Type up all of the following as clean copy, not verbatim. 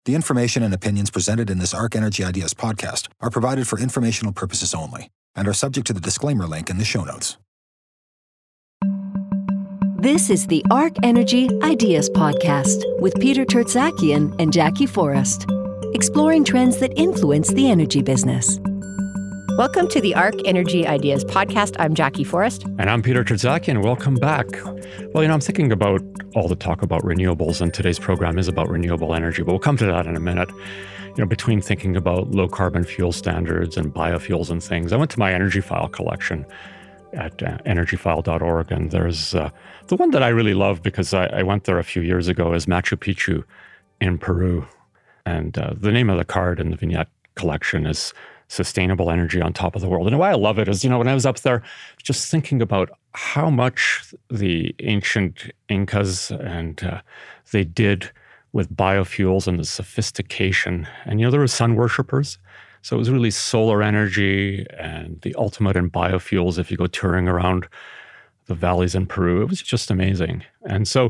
The information and opinions presented in this Arc Energy Ideas podcast are provided for informational purposes only and are subject to the disclaimer link in the show notes. This is the Arc Energy Ideas podcast with Peter Tertzakian and Jackie Forrest, exploring trends that influence the energy business. Welcome to the Arc Energy Ideas podcast. I'm Jackie Forrest. And I'm Peter Tertzakian. Welcome back. Well, I'm thinking about all the talk about renewables, and today's program is about renewable energy, but we'll come to that in a minute. Between thinking about low carbon fuel standards and biofuels and things, I went to my energy file collection at energyfile.org, and there's the one that I really love because I went there a few years ago is Machu Picchu in Peru. And the name of the card in the vignette collection is Sustainable Energy on Top of the World. And why I love it is, when I was up there, just thinking about how much the ancient Incas and they did with biofuels and the sophistication. And, there were sun worshipers. So it was really solar energy and the ultimate in biofuels. If you go touring around the valleys in Peru, it was just amazing. And so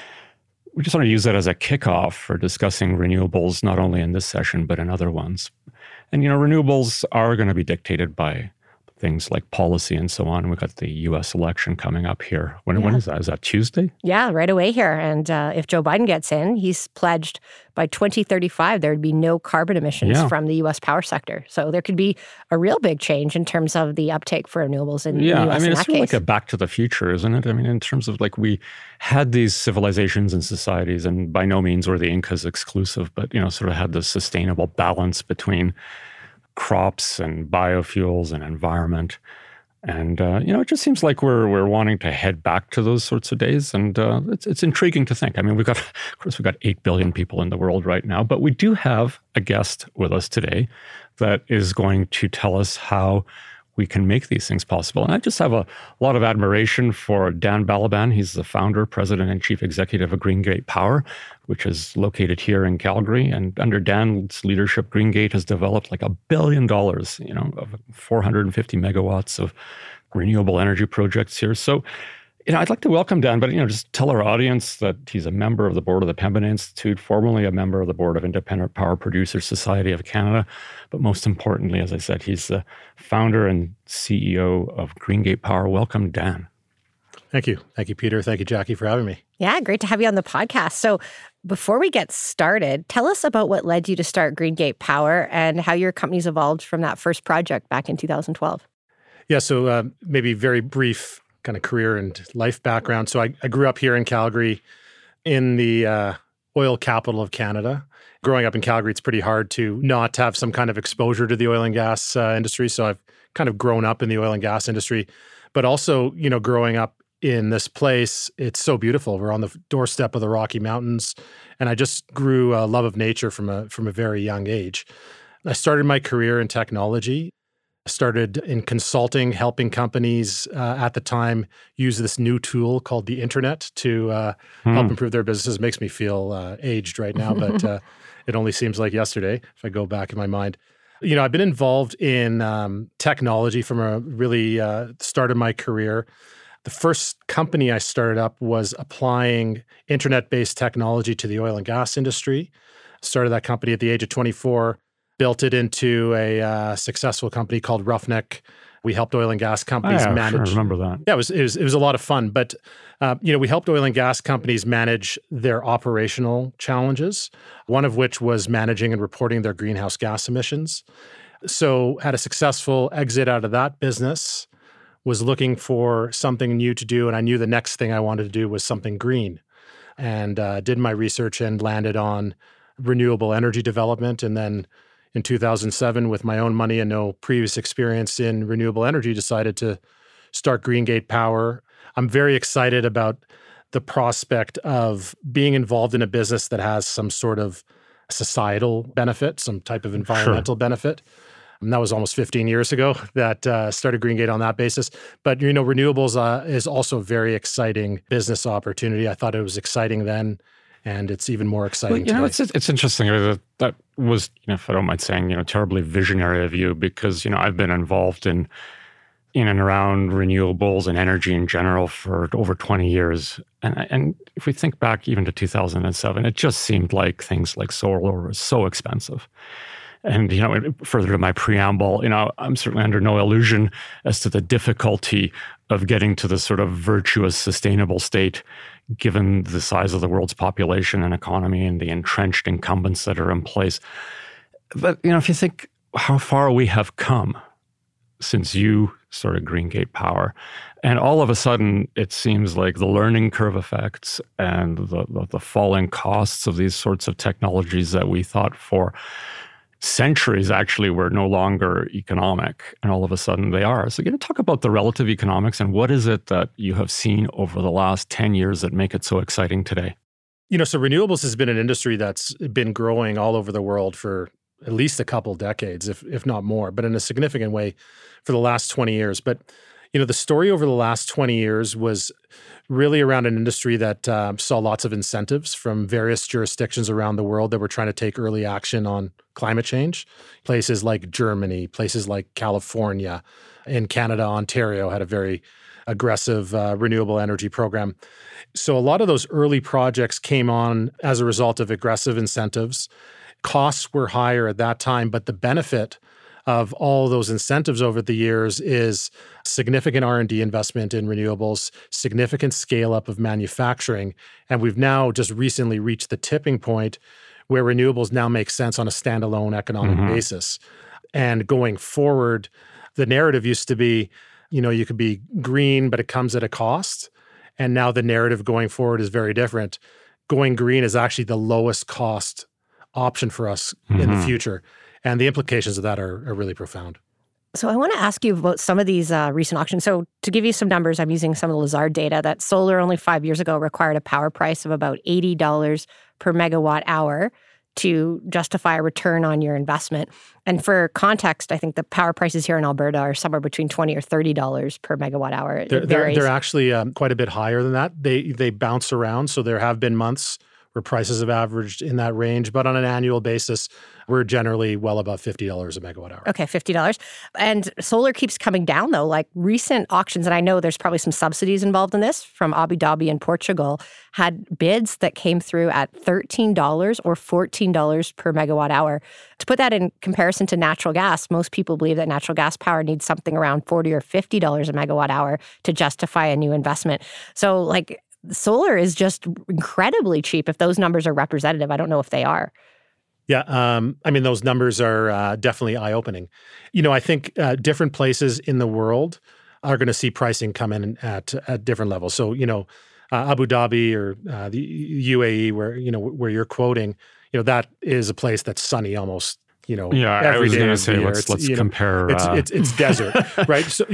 we just want to use that as a kickoff for discussing renewables, not only in this session, but in other ones. And, renewables are going to be dictated by things like policy and so on. We've got the U.S. election coming up here. When is that? Is that Tuesday? Yeah, right away here. And if Joe Biden gets in, he's pledged by 2035 there would be no carbon emissions from the U.S. power sector. So there could be a real big change in terms of the uptake for renewables in the U.S. it's sort of like a back to the future, isn't it? In terms of we had these civilizations and societies, and by no means were the Incas exclusive, but, sort of had this sustainable balance between crops and biofuels and environment. And, it just seems like we're wanting to head back to those sorts of days. And it's intriguing to think. We've got 8 billion people in the world right now, but we do have a guest with us today that is going to tell us how we can make these things possible. And I just have a lot of admiration for Dan Balaban. He's the founder, president, and chief executive of Greengate Power, which is located here in Calgary. And under Dan's leadership, Greengate has developed $1 billion, of 450 megawatts of renewable energy projects here. So, I'd like to welcome Dan, but, just tell our audience that he's a member of the board of the Pembina Institute, formerly a member of the board of Independent Power Producers Society of Canada. But most importantly, as I said, he's the founder and CEO of Greengate Power. Welcome, Dan. Thank you. Thank you, Peter. Thank you, Jackie, for having me. Yeah, great to have you on the podcast. So before we get started, tell us about what led you to start Greengate Power and how your company's evolved from that first project back in 2012. Yeah, so maybe very brief kind of career and life background. So I grew up here in Calgary in the oil capital of Canada. Growing up in Calgary, it's pretty hard to not have some kind of exposure to the oil and gas industry. So I've kind of grown up in the oil and gas industry, but also, growing up in this place, it's so beautiful. We're on the doorstep of the Rocky Mountains, and I just grew a love of nature from a very young age. I started my career in technology. Started in consulting, helping companies at the time use this new tool called the internet to help improve their businesses. It makes me feel aged right now, but it only seems like yesterday if I go back in my mind. I've been involved in technology from a really start of my career. The first company I started up was applying internet-based technology to the oil and gas industry. Started that company at the age of 24. Built it into a successful company called Roughneck. We helped oil and gas companies manage. Sure, I remember that. Yeah, it was a lot of fun. But we helped oil and gas companies manage their operational challenges. One of which was managing and reporting their greenhouse gas emissions. So had a successful exit out of that business. Was looking for something new to do, and I knew the next thing I wanted to do was something green. And did my research and landed on renewable energy development, and then in 2007, with my own money and no previous experience in renewable energy, decided to start Greengate Power. I'm very excited about the prospect of being involved in a business that has some sort of societal benefit, some type of environmental benefit. And that was almost 15 years ago that started Greengate on that basis. But, renewables is also a very exciting business opportunity. I thought it was exciting then. And it's even more exciting today. It's interesting. That was, if I don't mind saying, terribly visionary of you because, I've been involved in in and around renewables and energy in general for over 20 years. And if we think back even to 2007, it just seemed like things like solar were so expensive. And, further to my preamble, I'm certainly under no illusion as to the difficulty of getting to this sort of virtuous, sustainable state, given the size of the world's population and economy and the entrenched incumbents that are in place. But, if you think how far we have come since you started GreenGate Power, and all of a sudden it seems like the learning curve effects and the falling costs of these sorts of technologies that we thought for centuries actually were no longer economic, and all of a sudden they are. So talk about the relative economics and what is it that you have seen over the last 10 years that make it so exciting today? So renewables has been an industry that's been growing all over the world for at least a couple decades, if not more, but in a significant way for the last 20 years. But, the story over the last 20 years was really around an industry that saw lots of incentives from various jurisdictions around the world that were trying to take early action on climate change. Places like Germany, places like California, in Canada, Ontario had a very aggressive renewable energy program. So a lot of those early projects came on as a result of aggressive incentives. Costs were higher at that time, but the benefit of all those incentives over the years is significant R&D investment in renewables, significant scale up of manufacturing. And we've now just recently reached the tipping point where renewables now make sense on a standalone economic basis. And going forward, the narrative used to be, you could be green, but it comes at a cost. And now the narrative going forward is very different. Going green is actually the lowest cost option for us in the future. And the implications of that are really profound. So I want to ask you about some of these recent auctions. So to give you some numbers, I'm using some of the Lazard data that solar only 5 years ago required a power price of about $80 per megawatt hour to justify a return on your investment. And for context, I think the power prices here in Alberta are somewhere between $20 or $30 per megawatt hour. They're actually quite a bit higher than that. They bounce around. So there have been months where prices have averaged in that range. But on an annual basis, we're generally well above $50 a megawatt hour. Okay, $50. And solar keeps coming down, though. Like recent auctions, and I know there's probably some subsidies involved in this, from Abu Dhabi and Portugal, had bids that came through at $13 or $14 per megawatt hour. To put that in comparison to natural gas, most people believe that natural gas power needs something around $40 or $50 a megawatt hour to justify a new investment. So, solar is just incredibly cheap if those numbers are representative. I don't know if they are. Yeah, those numbers are definitely eye-opening. I think different places in the world are going to see pricing come in at different levels. So, Abu Dhabi or the UAE, where you're quoting, that is a place that's sunny almost. I was going to say let's compare. It's desert, right? So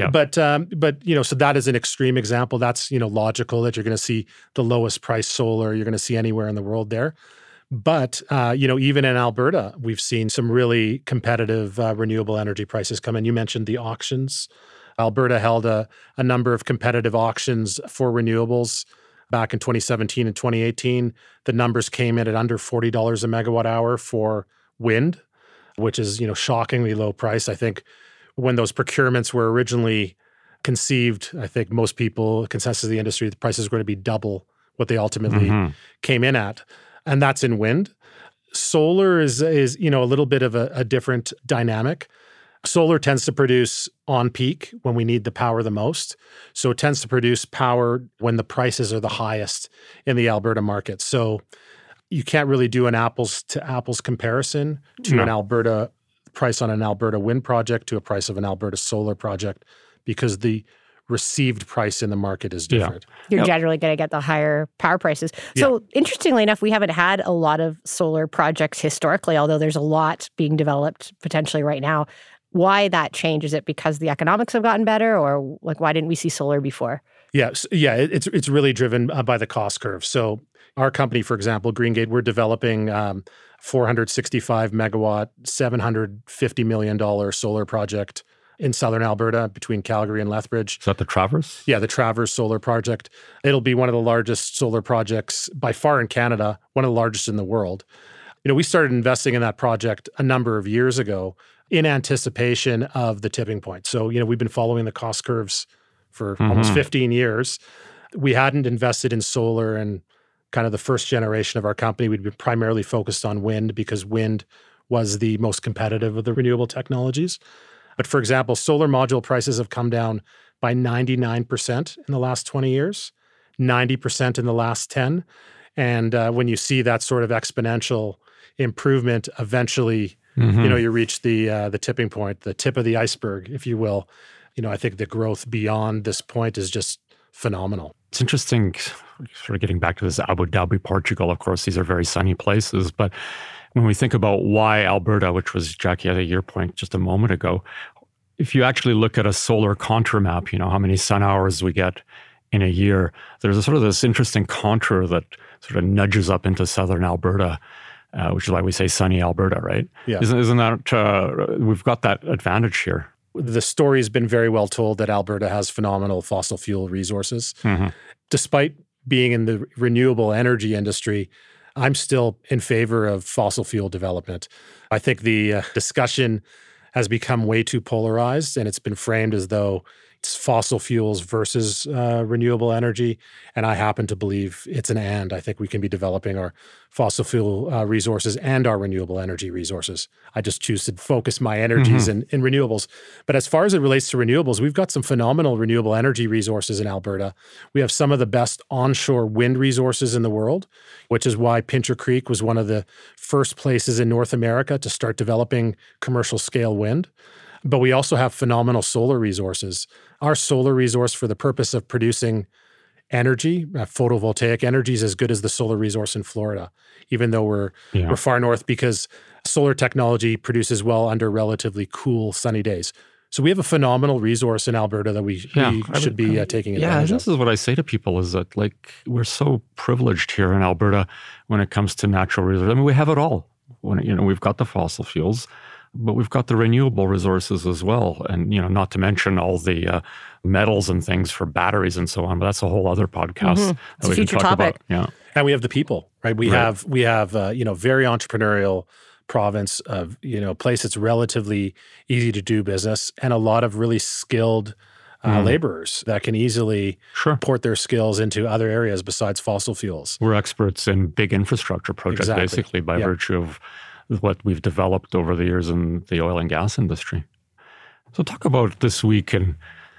so that is an extreme example. That's logical that you're going to see the lowest price solar you're going to see anywhere in the world there. But even in Alberta, we've seen some really competitive renewable energy prices come in. You mentioned the auctions. Alberta held a number of competitive auctions for renewables back in 2017 and 2018. The numbers came in at under $40 a megawatt hour for wind, which is, shockingly low price. I think when those procurements were originally conceived, I think most people, consensus of the industry, the prices were going to be double what they ultimately came in at. And that's in wind. Solar is a little bit of a different dynamic. Solar tends to produce on peak when we need the power the most. So it tends to produce power when the prices are the highest in the Alberta market. So you can't really do an apples to apples comparison to an Alberta price on an Alberta wind project to a price of an Alberta solar project because the received price in the market is different. You're generally going to get the higher power prices. So interestingly enough, we haven't had a lot of solar projects historically, although there's a lot being developed potentially right now. Why that change? Is it because the economics have gotten better, or why didn't we see solar before? It's really driven by the cost curve. So our company, for example, GreenGate, we're developing 465 megawatt, $750 million solar project in southern Alberta between Calgary and Lethbridge. Is that the Traverse? Yeah, the Traverse Solar Project. It'll be one of the largest solar projects by far in Canada, one of the largest in the world. We started investing in that project a number of years ago in anticipation of the tipping point. So, we've been following the cost curves for almost 15 years. We hadn't invested in solar and kind of the first generation of our company. We'd been primarily focused on wind because wind was the most competitive of the renewable technologies. But for example, solar module prices have come down by 99% in the last 20 years, 90% in the last 10. And when you see that sort of exponential improvement, eventually, you reach the tipping point, the tip of the iceberg, if you will. I think the growth beyond this point is just phenomenal. It's interesting, sort of getting back to this Abu Dhabi, Portugal. Of course, these are very sunny places. But when we think about why Alberta, which was, Jackie, at your point just a moment ago, if you actually look at a solar contour map, how many sun hours we get in a year, there's a sort of this interesting contour that sort of nudges up into southern Alberta, which is why we say sunny Alberta, right? Yeah. Isn't that, we've got that advantage here. The story's been very well told that Alberta has phenomenal fossil fuel resources. Despite being in the renewable energy industry, I'm still in favor of fossil fuel development. I think the discussion has become way too polarized, and it's been framed as though it's fossil fuels versus renewable energy. And I happen to believe it's an and. I think we can be developing our fossil fuel resources and our renewable energy resources. I just choose to focus my energies in renewables. But as far as it relates to renewables, we've got some phenomenal renewable energy resources in Alberta. We have some of the best onshore wind resources in the world, which is why Pincher Creek was one of the first places in North America to start developing commercial scale wind. But we also have phenomenal solar resources. Our solar resource for the purpose of producing energy, photovoltaic energy, is as good as the solar resource in Florida, even though we're far north, because solar technology produces well under relatively cool, sunny days. So we have a phenomenal resource in Alberta that we should be taking advantage of. This is what I say to people is that, we're so privileged here in Alberta when it comes to natural resources. I mean, we have it all. We've got the fossil fuels, but we've got the renewable resources as well. And, not to mention all the metals and things for batteries and so on. But that's a whole other podcast. It's a future topic. Yeah. And we have the people, right? We have very entrepreneurial province of, place that's relatively easy to do business and a lot of really skilled laborers that can easily port their skills into other areas besides fossil fuels. We're experts in big infrastructure projects, basically, by virtue of what we've developed over the years in the oil and gas industry. So talk about this week in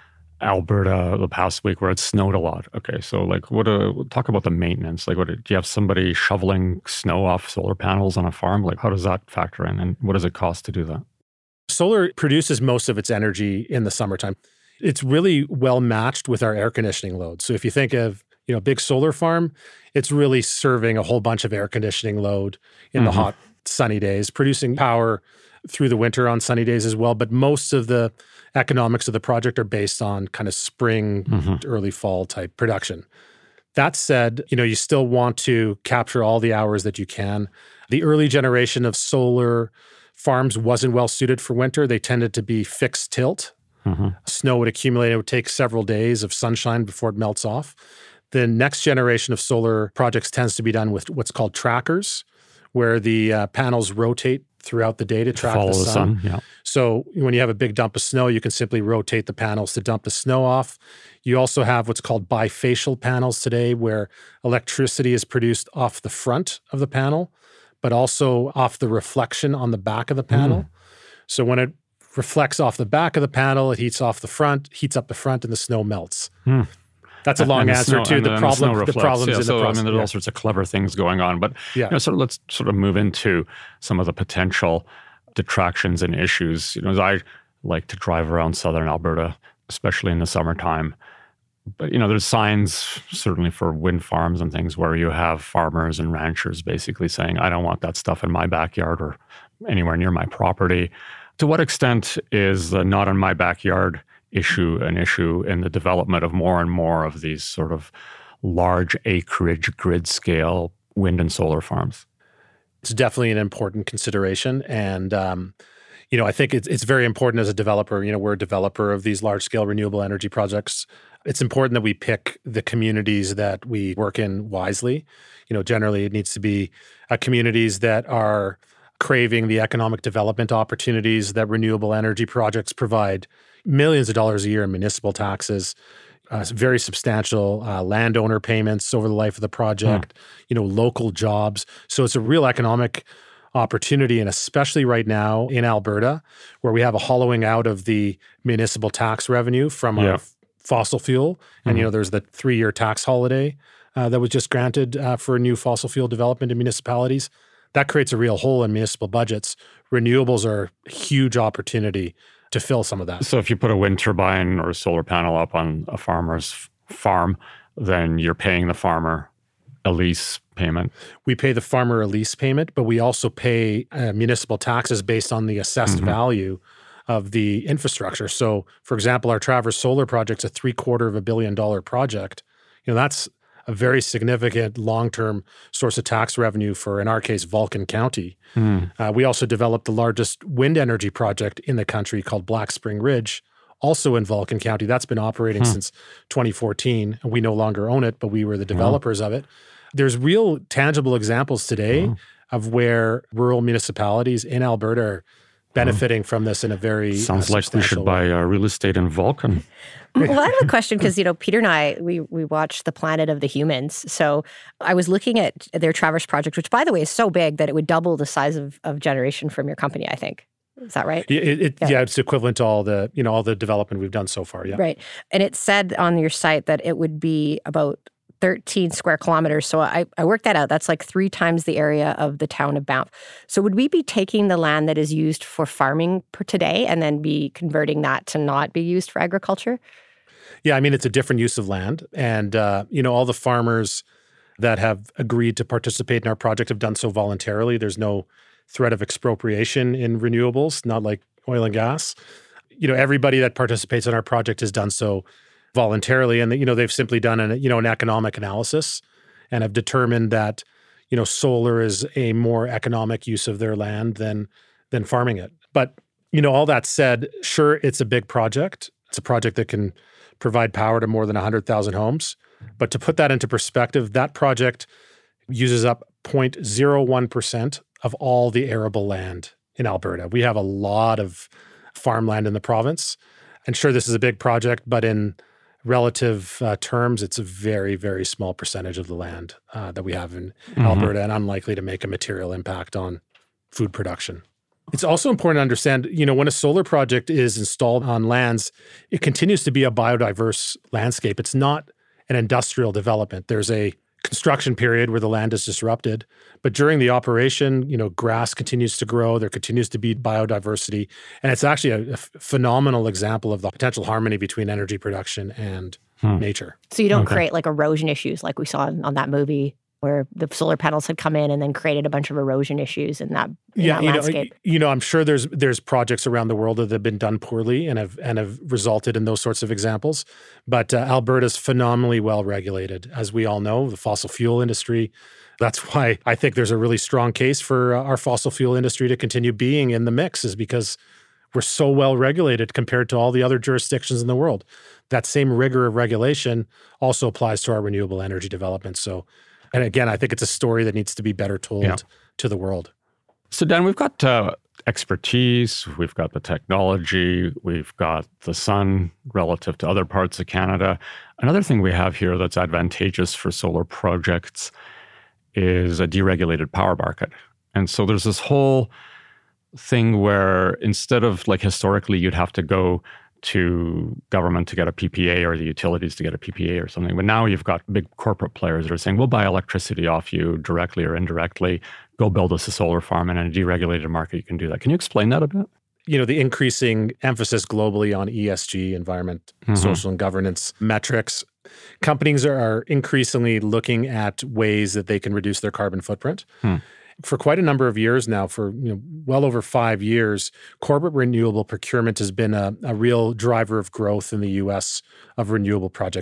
Alberta, the past week where it snowed a lot. Okay, so talk about the maintenance. Do you have somebody shoveling snow off solar panels on a farm? How does that factor in, and what does it cost to do that? Solar produces most of its energy in the summertime. It's really well matched with our air conditioning load. So if you think of a big solar farm, it's really serving a whole bunch of air conditioning load in the hot, sunny days, producing power through the winter on sunny days as well. But most of the economics of the project are based on kind of spring, early fall type production. That said, you still want to capture all the hours that you can. The early generation of solar farms wasn't well suited for winter. They tended to be fixed tilt. Snow would accumulate. It would take several days of sunshine before it melts off. The next generation of solar projects tends to be done with what's called trackers, where the panels rotate throughout the day to track the sun. Yeah. So when you have a big dump of snow, you can simply rotate the panels to dump the snow off. You also have what's called bifacial panels today, where electricity is produced off the front of the panel, but also off the reflection on the back of the panel. So when it reflects off the back of the panel, it heats up the front, and the snow melts. That's a long answer to the problems in the process. There's all sorts of clever things going on. But so let's sort of move into some of the potential detractions and issues. As I like to drive around southern Alberta, especially in the summertime. But, there's signs certainly for wind farms and things where you have farmers and ranchers basically saying, I don't want that stuff in my backyard or anywhere near my property. To what extent is the not in my backyard issue an issue in the development of more and more of these sort of large acreage grid scale wind and solar farms? It's definitely an important consideration. And, I think it's very important as a developer. We're a developer of these large-scale renewable energy projects. It's important that we pick the communities that we work in wisely. Generally it needs to be communities that are craving the economic development opportunities that renewable energy projects provide. Millions of dollars a year in municipal taxes, very substantial landowner payments over the life of the project, local jobs. So it's a real economic opportunity, and especially right now in Alberta, where we have a hollowing out of the municipal tax revenue from our fossil fuel. And, there's the 3-year tax holiday that was just granted for new fossil fuel development in municipalities. That creates a real hole in municipal budgets. Renewables are a huge opportunity to fill some of that. So if you put a wind turbine or a solar panel up on a farmer's farm, then you're paying the farmer a lease payment. We pay the farmer a lease payment, but we also pay municipal taxes based on the assessed value of the infrastructure. So, for example, our Traverse Solar project's a $750 million project. That's a very significant long-term source of tax revenue for, in our case, Vulcan County. We also developed the largest wind energy project in the country called Black Spring Ridge, also in Vulcan County. That's been operating since 2014, and we no longer own it, but we were the developers of it. There's real tangible examples today of where rural municipalities in Alberta are benefiting from this in a very sounds like we should buy real estate in Vulcan. Well, I have a question because, Peter and I, we watched The Planet of the Humans. So I was looking at their Traverse project, which, by the way, is so big that it would double the size of generation from your company, I think. Is that right? It's equivalent to all the development we've done so far. Yeah. Right. And it said on your site that it would be about 13 square kilometers. So I worked that out. That's like 3 times the area of the town of Banff. So would we be taking the land that is used for farming today and then be converting that to not be used for agriculture? Yeah, it's a different use of land. And, all the farmers that have agreed to participate in our project have done so voluntarily. There's no threat of expropriation in renewables, not like oil and gas. Everybody that participates in our project has done so voluntarily, and they've simply done an economic analysis and have determined that solar is a more economic use of their land than farming it. But all that said, sure, it's a big project. It's a project that can provide power to more than 100,000 homes. But to put that into perspective, that project uses up 0.01% of all the arable land in Alberta. We have a lot of farmland in the province, and sure, this is a big project, but in relative terms, it's a very, very small percentage of the land that we have in Alberta, and unlikely to make a material impact on food production. It's also important to understand, when a solar project is installed on lands, it continues to be a biodiverse landscape. It's not an industrial development. There's a construction period where the land is disrupted, but during the operation, grass continues to grow. There continues to be biodiversity, and it's actually a phenomenal example of the potential harmony between energy production and nature. So you don't create like erosion issues like we saw on that movie where the solar panels had come in and then created a bunch of erosion issues in that landscape. I'm sure there's projects around the world that have been done poorly and have resulted in those sorts of examples. But Alberta's phenomenally well regulated, as we all know, the fossil fuel industry. That's why I think there's a really strong case for our fossil fuel industry to continue being in the mix, is because we're so well regulated compared to all the other jurisdictions in the world. That same rigor of regulation also applies to our renewable energy development. So, and again, I think it's a story that needs to be better told to the world. So, Dan, we've got expertise, we've got the technology, we've got the sun relative to other parts of Canada. Another thing we have here that's advantageous for solar projects is a deregulated power market. And so there's this whole thing where instead of like historically you'd have to go to government to get a PPA or the utilities to get a PPA or something. But now you've got big corporate players that are saying, we'll buy electricity off you directly or indirectly. Go build us a solar farm, and in a deregulated market, you can do that. Can you explain that a bit? The increasing emphasis globally on ESG, environment, social and governance metrics. Companies are increasingly looking at ways that they can reduce their carbon footprint. For quite a number of years now, for well over 5 years, corporate renewable procurement has been a real driver of growth in the U.S. of renewable projects.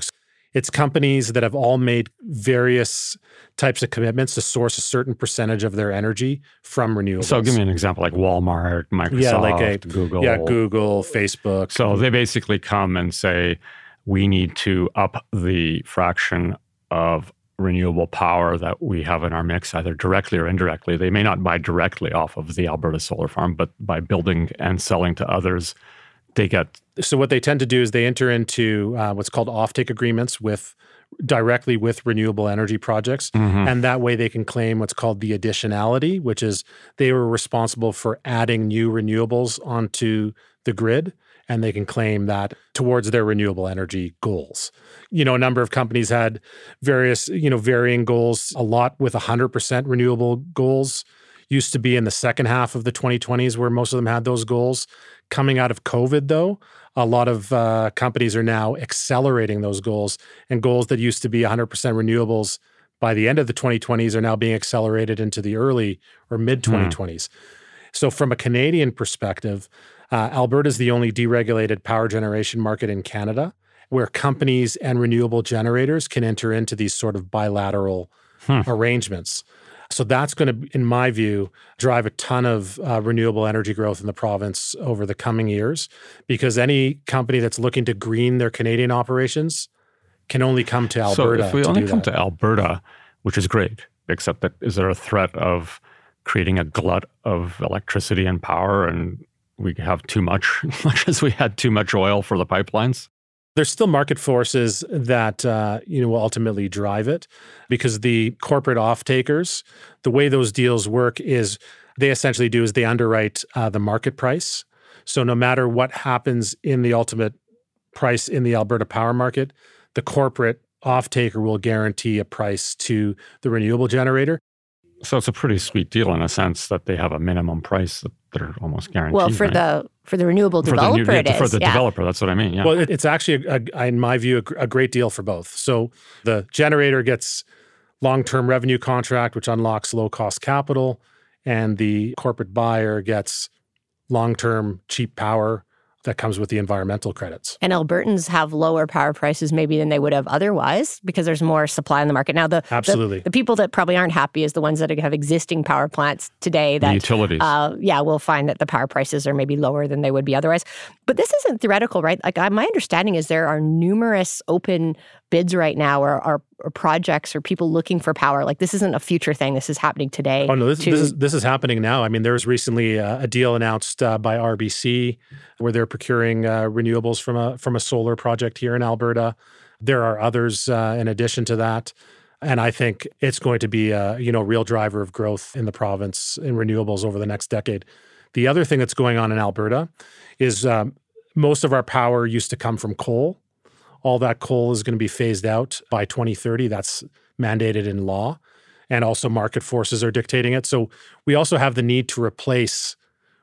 It's companies that have all made various types of commitments to source a certain percentage of their energy from renewables. So give me an example, like Walmart, Microsoft, Google. Yeah, Google, Facebook. So they basically come and say, we need to up the fraction of renewable power that we have in our mix, either directly or indirectly. They may not buy directly off of the Alberta solar farm, but by building and selling to others, they get... So what they tend to do is they enter into what's called offtake agreements directly with renewable energy projects. And that way they can claim what's called the additionality, which is they were responsible for adding new renewables onto the grid, and they can claim that towards their renewable energy goals. A number of companies had various, varying goals. A lot with 100% renewable goals used to be in the second half of the 2020s where most of them had those goals. Coming out of COVID, though, a lot of companies are now accelerating those goals, and goals that used to be 100% renewables by the end of the 2020s are now being accelerated into the early or mid-2020s. So from a Canadian perspective, Alberta is the only deregulated power generation market in Canada where companies and renewable generators can enter into these sort of bilateral arrangements. So that's going to, in my view, drive a ton of renewable energy growth in the province over the coming years, because any company that's looking to green their Canadian operations can only come to Alberta. So if we only come to Alberta, which is great, except that is there a threat of creating a glut of electricity and power, and we have too much as we had too much oil for the pipelines? There's still market forces that will ultimately drive it, because the corporate off-takers, the way those deals work is they essentially underwrite the market price. So no matter what happens in the ultimate price in the Alberta power market, the corporate off-taker will guarantee a price to the renewable generator. So it's a pretty sweet deal in a sense that they have a minimum price that they're almost guaranteed. Well, for the renewable developer, for the developer, that's what I mean. Yeah. Well, it's actually, in my view, a great deal for both. So the generator gets long-term revenue contract, which unlocks low-cost capital, and the corporate buyer gets long-term cheap power that comes with the environmental credits. And Albertans have lower power prices maybe than they would have otherwise because there's more supply in the market. Now, the people that probably aren't happy is the ones that have existing power plants today. That, the utilities. Will find that the power prices are maybe lower than they would be otherwise. But this isn't theoretical, right? Like my understanding is there are numerous open bids right now or projects or people looking for power. Like this isn't a future thing. This is happening today. Oh, no, this is happening now. I mean, there was recently a deal announced by RBC where they're procuring renewables from a solar project here in Alberta. There are others in addition to that. And I think it's going to be a real driver of growth in the province in renewables over the next decade. The other thing that's going on in Alberta is most of our power used to come from coal. All that coal is going to be phased out by 2030. That's mandated in law. And also market forces are dictating it. So we also have the need to replace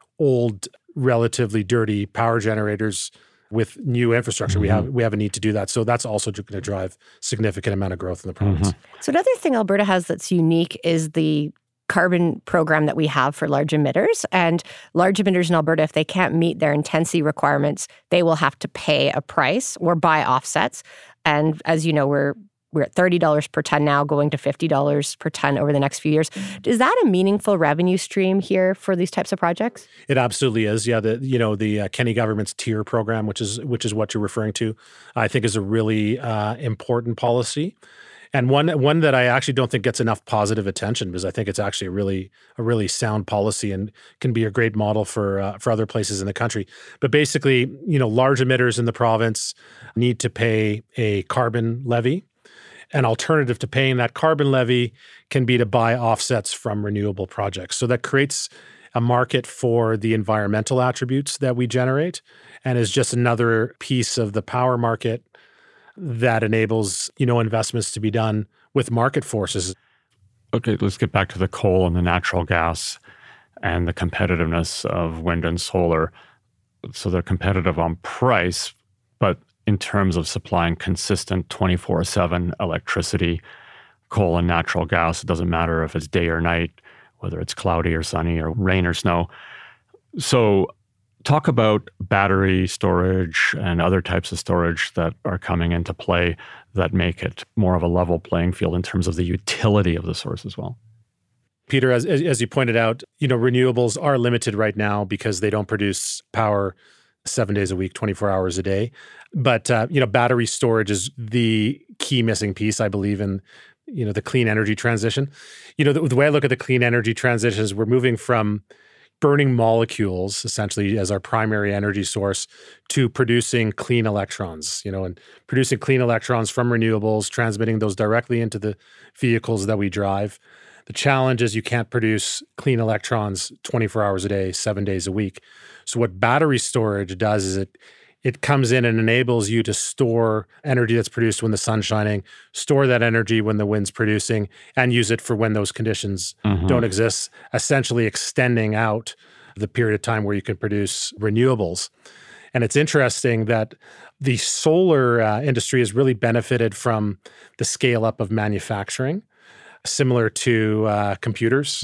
old, relatively dirty power generators with new infrastructure. We have a need to do that. So that's also going to drive significant amount of growth in the province. So another thing Alberta has that's unique is the carbon program that we have for large emitters. And large emitters in Alberta, if they can't meet their intensity requirements, they will have to pay a price or buy offsets. And as you know, we're at $30 per ton now, going to $50 per ton over the next few years. Is that a meaningful revenue stream here for these types of projects? It absolutely is. Yeah, the Kenney government's TIER program, which is what you're referring to, I think is a really important policy. And one that I actually don't think gets enough positive attention, because I think it's actually a really sound policy and can be a great model for other places in the country. But basically, large emitters in the province need to pay a carbon levy. An alternative to paying that carbon levy can be to buy offsets from renewable projects. So that creates a market for the environmental attributes that we generate, and is just another piece of the power market that enables, investments to be done with market forces. Okay, let's get back to the coal and the natural gas and the competitiveness of wind and solar. So they're competitive on price, but in terms of supplying consistent 24/7 electricity, coal and natural gas, it doesn't matter if it's day or night, whether it's cloudy or sunny or rain or snow. So talk about battery storage and other types of storage that are coming into play that make it more of a level playing field in terms of the utility of the source as well. Peter, as you pointed out, renewables are limited right now because they don't produce power 7 days a week, 24 hours a day. But, battery storage is the key missing piece, I believe, in, the clean energy transition. The way I look at the clean energy transition is we're moving from burning molecules, essentially, as our primary energy source to producing clean electrons, and producing clean electrons from renewables, transmitting those directly into the vehicles that we drive. The challenge is you can't produce clean electrons 24 hours a day, 7 days a week. So what battery storage does is it comes in and enables you to store energy that's produced when the sun's shining, store that energy when the wind's producing, and use it for when those conditions don't exist, essentially extending out the period of time where you can produce renewables. And it's interesting that the solar industry has really benefited from the scale up of manufacturing, similar to computers.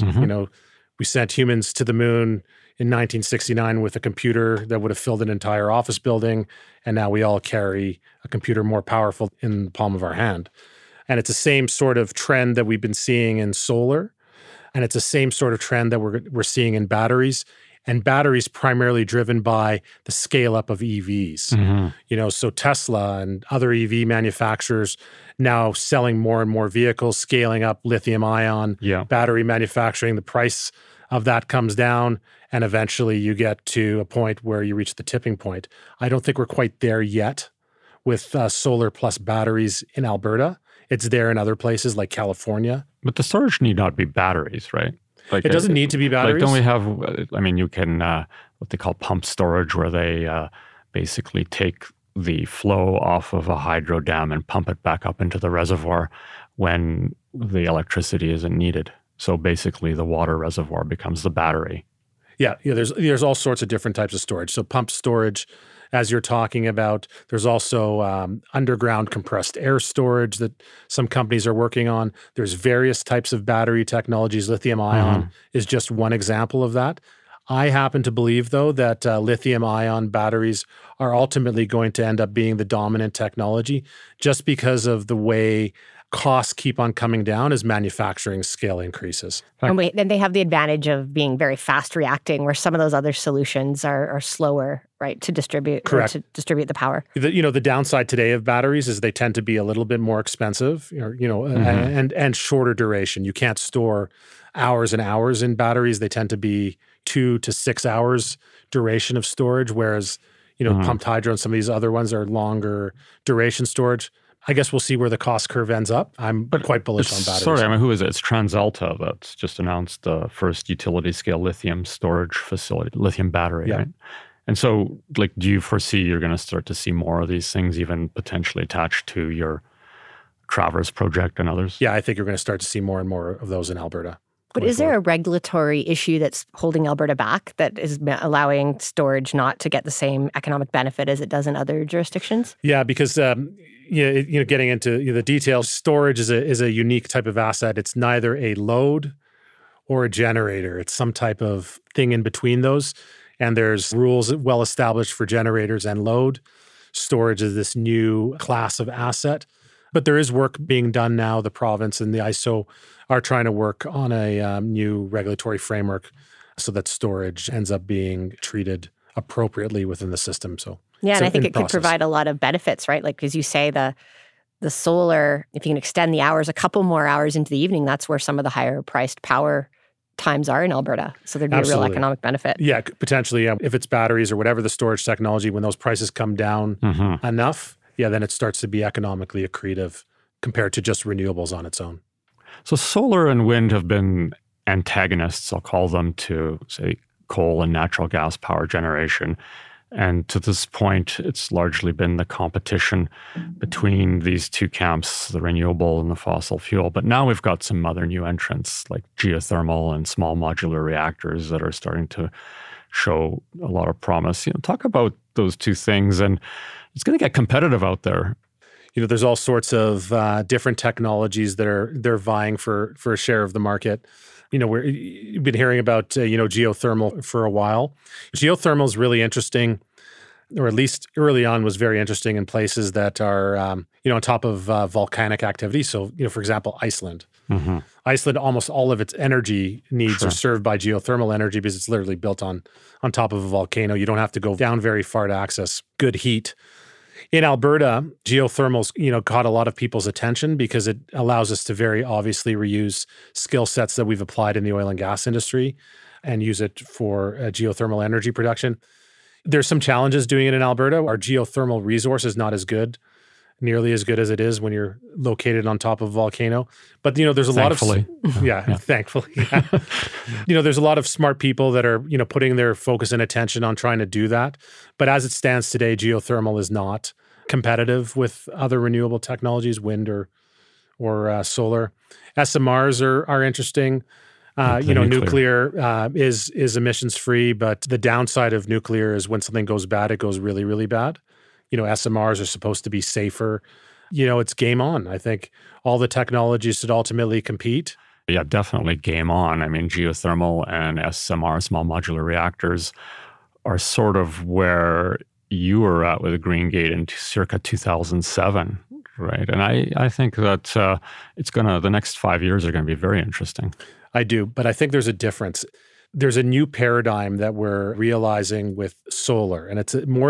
We sent humans to the moon in 1969 with a computer that would have filled an entire office building, and now we all carry a computer more powerful in the palm of our hand. And it's the same sort of trend that we've been seeing in solar, and it's the same sort of trend that we're seeing in batteries. And batteries primarily driven by the scale up of EVs. So Tesla and other EV manufacturers now selling more and more vehicles, scaling up lithium ion battery manufacturing. The price of that comes down, and eventually you get to a point where you reach the tipping point. I don't think we're quite there yet with solar plus batteries in Alberta. It's there in other places like California. But the storage need not be batteries, right? It doesn't need to be batteries. Don't we have, you can, what they call pump storage, where they basically take the flow off of a hydro dam and pump it back up into the reservoir when the electricity isn't needed. So basically the water reservoir becomes the battery. Yeah, there's all sorts of different types of storage. So pump storage, as you're talking about, there's also underground compressed air storage that some companies are working on. There's various types of battery technologies. Lithium ion is just one example of that. I happen to believe, though, that lithium ion batteries are ultimately going to end up being the dominant technology just because of the way costs keep on coming down as manufacturing scale increases. And then they have the advantage of being very fast reacting, where some of those other solutions are slower, right, to distribute the power. The downside today of batteries is they tend to be a little bit more expensive, and shorter duration. You can't store hours and hours in batteries. They tend to be 2 to 6 hours duration of storage, whereas pumped hydro and some of these other ones are longer duration storage. I guess we'll see where the cost curve ends up. I'm quite bullish on batteries. Sorry, who is it? It's TransAlta that's just announced the first utility-scale lithium storage facility, lithium battery, right? And so, do you foresee you're going to start to see more of these things even potentially attached to your Travers project and others? Yeah, I think you're going to start to see more and more of those in Alberta. But is there a regulatory issue that's holding Alberta back that is allowing storage not to get the same economic benefit as it does in other jurisdictions? Yeah, because getting into the details, storage is a unique type of asset. It's neither a load or a generator. It's some type of thing in between those. And there's rules well established for generators and load. Storage is this new class of asset. But there is work being done now. The province and the ISO are trying to work on a new regulatory framework so that storage ends up being treated appropriately within the system. And I think it could provide a lot of benefits, right? As you say, the solar, if you can extend the hours a couple more hours into the evening, that's where some of the higher priced power times are in Alberta. So there'd be a real economic benefit. Yeah, potentially. If it's batteries or whatever the storage technology, when those prices come down enough, then it starts to be economically accretive compared to just renewables on its own. So solar and wind have been antagonists, I'll call them, to, say, coal and natural gas power generation. And to this point, it's largely been the competition between these two camps, the renewable and the fossil fuel. But now we've got some other new entrants like geothermal and small modular reactors that are starting to show a lot of promise. Talk about those two things, and it's going to get competitive out there. There's all sorts of different technologies that they're vying for a share of the market. You've been hearing about, geothermal for a while. Geothermal is really interesting, or at least early on was very interesting in places that are, on top of volcanic activity. So, for example, Iceland. Mm-hmm. Iceland, almost all of its energy needs are served by geothermal energy because it's literally built on top of a volcano. You don't have to go down very far to access good heat. In Alberta, geothermal's, caught a lot of people's attention because it allows us to very obviously reuse skill sets that we've applied in the oil and gas industry and use it for geothermal energy production. There's some challenges doing it in Alberta. Our geothermal resource is not as good, nearly as good as it is when you're located on top of a volcano. But, there's a lot of... Thankfully. Yeah. There's a lot of smart people that are, putting their focus and attention on trying to do that. But as it stands today, geothermal is not competitive with other renewable technologies, wind or solar. SMRs are interesting. Nuclear is emissions free, but the downside of nuclear is when something goes bad, it goes really, really bad. SMRs are supposed to be safer. It's game on. I think all the technologies should ultimately compete. Yeah, definitely game on. I mean, geothermal and SMR, small modular reactors, are sort of where you were at with GreenGate in circa 2007, right? And I think that the next 5 years are going to be very interesting. I do, but I think there's a difference. There's a new paradigm that we're realizing with solar, and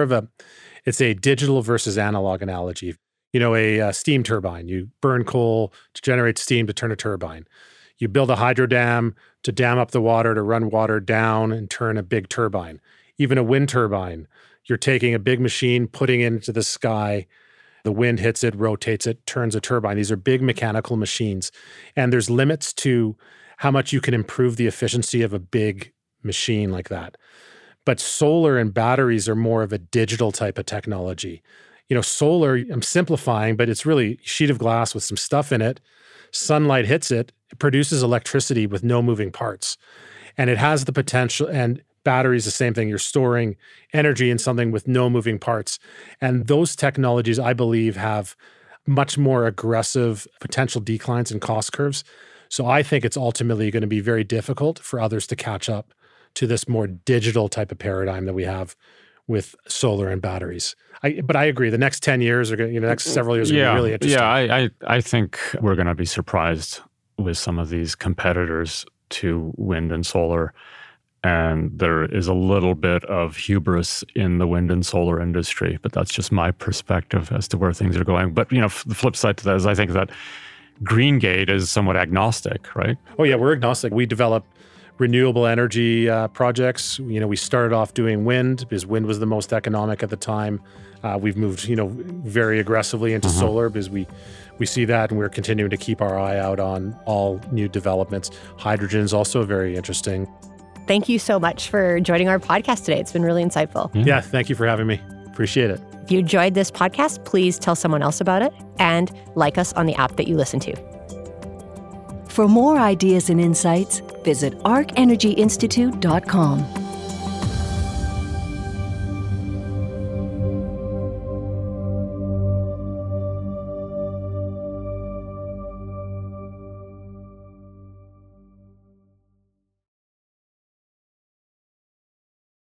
it's a digital versus analog analogy. A steam turbine. You burn coal to generate steam to turn a turbine. You build a hydro dam to dam up the water, to run water down and turn a big turbine. Even a wind turbine, you're taking a big machine, putting it into the sky. The wind hits it, rotates it, turns a turbine. These are big mechanical machines. And there's limits to how much you can improve the efficiency of a big machine like that. But solar and batteries are more of a digital type of technology. Solar, I'm simplifying, but it's really a sheet of glass with some stuff in it. Sunlight hits it, it produces electricity with no moving parts. And it has the potential, and batteries, the same thing. You're storing energy in something with no moving parts. And those technologies, I believe, have much more aggressive potential declines in cost curves. So I think it's ultimately going to be very difficult for others to catch up to this more digital type of paradigm that we have with solar and batteries. But I agree. The next 10 years are going to, the next several years are going to be really interesting. Yeah, I think we're going to be surprised with some of these competitors to wind and solar. And there is a little bit of hubris in the wind and solar industry, but that's just my perspective as to where things are going. But, the flip side to that is I think that GreenGate is somewhat agnostic, right? Oh, yeah, we're agnostic. We develop renewable energy projects. We started off doing wind because wind was the most economic at the time. We've moved, very aggressively into solar because we see that, and we're continuing to keep our eye out on all new developments. Hydrogen is also very interesting. Thank you so much for joining our podcast today. It's been really insightful. Yeah, thank you for having me. Appreciate it. If you enjoyed this podcast, please tell someone else about it and like us on the app that you listen to. For more ideas and insights, visit arcenergyinstitute.com.